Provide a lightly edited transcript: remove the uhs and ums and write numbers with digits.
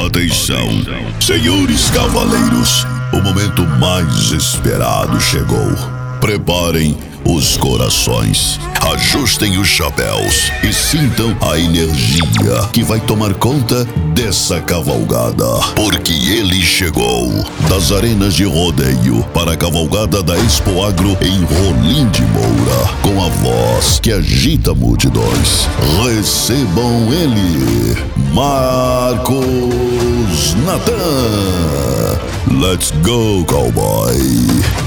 Atenção, senhores cavaleiros, o momento mais esperado chegou. Preparem os corações, ajustem os chapéus e sintam a energia que vai tomar conta dessa cavalgada. Porque ele chegou das arenas de rodeio para a cavalgada da Expo Agro em Rolim de Moura, com a voz que agita multidões. Recebam ele, Marcos Natan. Let's go, cowboy!